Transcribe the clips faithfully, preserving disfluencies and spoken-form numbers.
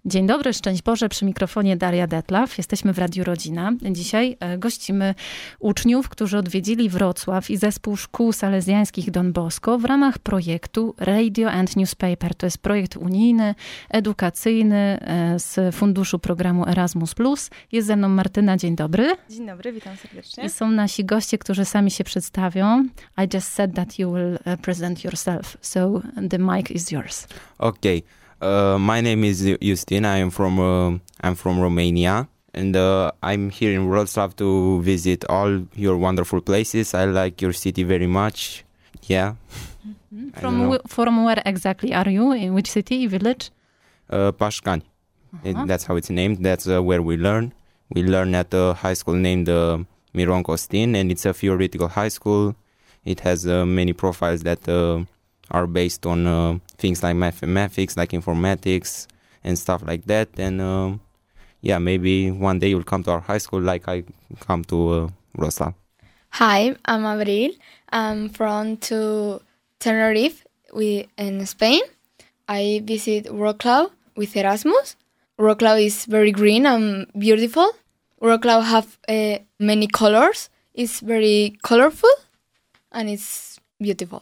Dzień dobry, szczęść Boże, przy mikrofonie Daria Detlaw. Jesteśmy w Radiu Rodzina. Dzisiaj gościmy uczniów, którzy odwiedzili Wrocław i zespół szkół salezjańskich Don Bosco w ramach projektu Radio and Newspaper. To jest projekt unijny, edukacyjny z funduszu programu Erasmus plus. Jest ze mną Martyna, dzień dobry. Dzień dobry, witam serdecznie. I są nasi goście, którzy sami się przedstawią. I just said that you will present yourself, so the mic is yours. Okay. Uh, my name is Justin. I am from uh, I'm from Romania, and uh, I'm here in Wrocław to visit all your wonderful places. I like your city very much. Yeah. Mm-hmm. From w- from where exactly are you? In which city, village? Uh, Pașcani. Uh-huh. It, that's how it's named. That's uh, where we learn. We learn at a high school named uh, Miron Costin, and it's a theoretical high school. It has uh, many profiles that. Uh, are based on uh, things like mathematics, like informatics and stuff like that. And uh, yeah, maybe one day you'll come to our high school like I come to uh, Wrocław. Hi, I'm Abril. I'm from to Tenerife we, in Spain. I visit Wrocław with Erasmus. Wrocław is very green and beautiful. Wrocław have uh, many colors. It's very colorful and it's beautiful.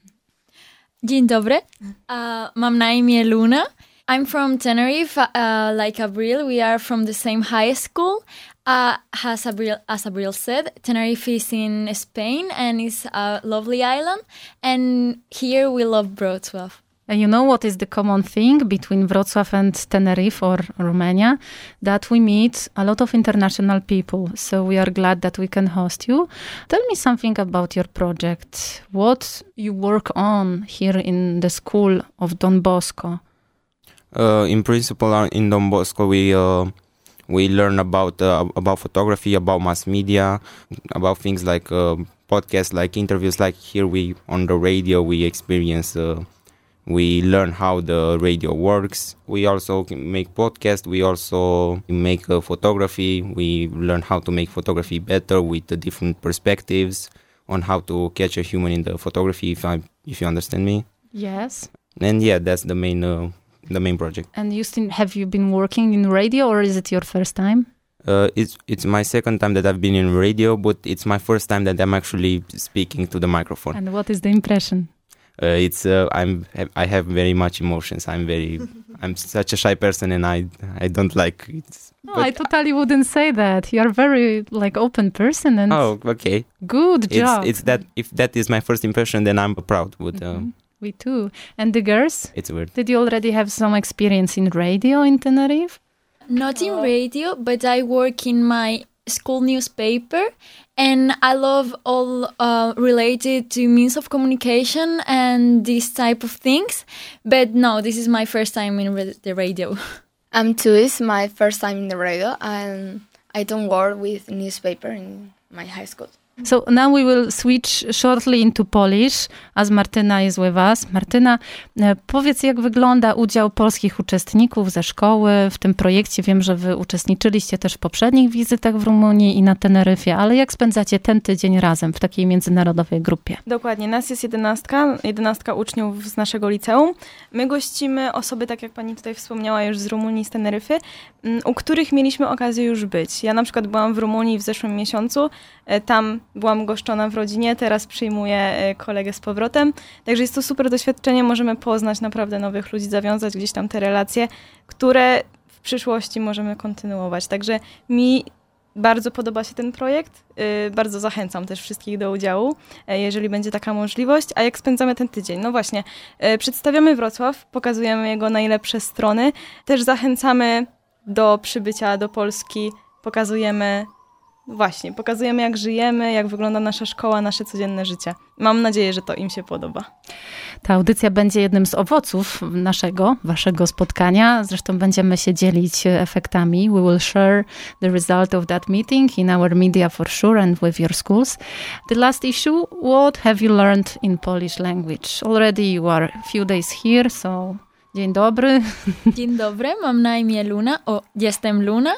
Dzień dobry. Uh, mam na imię Luna. I'm from Tenerife, uh, like Abril. We are from the same high school. Uh, as Abril, as Abril said, Tenerife is in Spain and it's a lovely island. And here we love Wrocław. You know what is the common thing between Wrocław and Tenerife or Romania? That we meet a lot of international people. So we are glad that we can host you. Tell me something about your project. What you work on here in the school of Don Bosco? Uh, in principle, in Don Bosco, we uh, we learn about uh, about photography, about mass media, about things like uh, podcasts, like interviews. Like here, we on the radio, we experience. Uh, We learn how the radio works. We also make podcasts. We also make uh, photography. We learn how to make photography better with the different perspectives on how to catch a human in the photography, if I, if you understand me. Yes. And yeah, that's the main uh, the main project. And Justin, have you been working in radio or is it your first time? Uh, it's it's my second time that I've been in radio, but it's my first time that I'm actually speaking to the microphone. And what is the impression? Uh, it's uh, I'm I have very much emotions. I'm very I'm such a shy person, and I I don't like it. No, I totally wouldn't say that. You are very like open person, and oh, okay, good job. It's, it's that if that is my first impression, then I'm proud. But uh, mm-hmm. We too. And the girls? It's weird. Did you already have some experience in radio in Tenerife? Not in radio, but I work in my school newspaper, and I love all uh, related to means of communication and this type of things. But no, this is my first time in re- the radio. Um, too, it's my first time in the radio, and I don't work with newspaper in my high school. So now we will switch shortly into Polish, as Martyna is with us. Martyna, powiedz, jak wygląda udział polskich uczestników ze szkoły w tym projekcie. Wiem, że wy uczestniczyliście też w poprzednich wizytach w Rumunii i na Teneryfie, ale jak spędzacie ten tydzień razem w takiej międzynarodowej grupie? Dokładnie, nas jest jedenastka, jedenastka uczniów z naszego liceum. My gościmy osoby, tak jak pani tutaj wspomniała, już z Rumunii, z Teneryfy, u których mieliśmy okazję już być. Ja na przykład byłam w Rumunii w zeszłym miesiącu, tam byłam goszczona w rodzinie, teraz przyjmuję kolegę z powrotem. Także jest to super doświadczenie, możemy poznać naprawdę nowych ludzi, zawiązać gdzieś tam te relacje, które w przyszłości możemy kontynuować. Także mi bardzo podoba się ten projekt, bardzo zachęcam też wszystkich do udziału, jeżeli będzie taka możliwość. A jak spędzamy ten tydzień? No właśnie, przedstawiamy Wrocław, pokazujemy jego najlepsze strony, też zachęcamy do przybycia do Polski, pokazujemy Właśnie, pokazujemy jak żyjemy, jak wygląda nasza szkoła, nasze codzienne życie. Mam nadzieję, że to im się podoba. Ta audycja będzie jednym z owoców naszego, waszego spotkania. Zresztą będziemy się dzielić efektami. We will share the result of that meeting in our media for sure and with your schools. The last issue, what have you learned in Polish language? Already you are a few days here, so dzień dobry. Dzień dobry, mam na imię Luna. O, jestem Luna.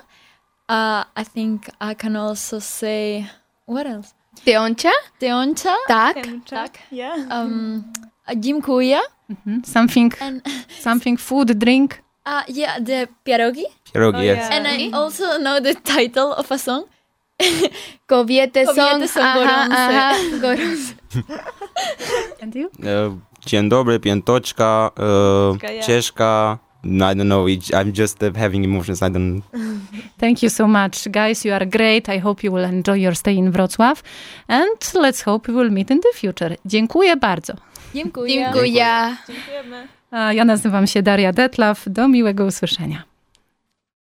Uh, I think I can also say, what else? Teoncia? Teoncia? Tak. Tak. Yeah. Um, dziękuję. Mm-hmm. Something, And something, food, drink. Uh, yeah, the pierogi. Pierogi, Oh, yes. yeah. And I also know the title of a song. Kobiety są, Kobiety są aha, gorące. aha, gorące. And you? Uh, Dzień dobry, piętoczka, uh, Yeah. cieszka. I don't know. it- I'm just uh, having emotions. I don't. Thank you so much, guys. You are great. I hope you will enjoy your stay in Wrocław. And let's hope we will meet in the future. Dziękuję bardzo. Dziękuję. Dziękuję. Dziękujemy. A ja nazywam się Daria Detlaw. Do miłego usłyszenia.